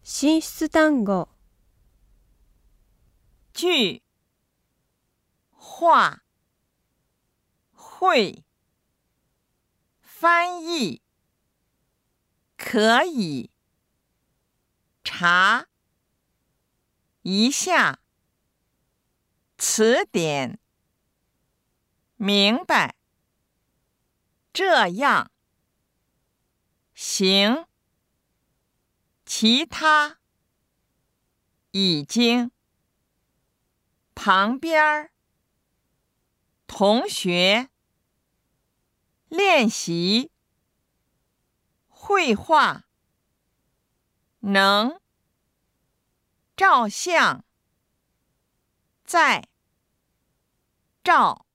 進出単語。 句、话、会、翻译、可以、查、一下、词典、明白、这样、行、其他、已经、旁边儿、同学、练习、绘画、能、照相、在、照。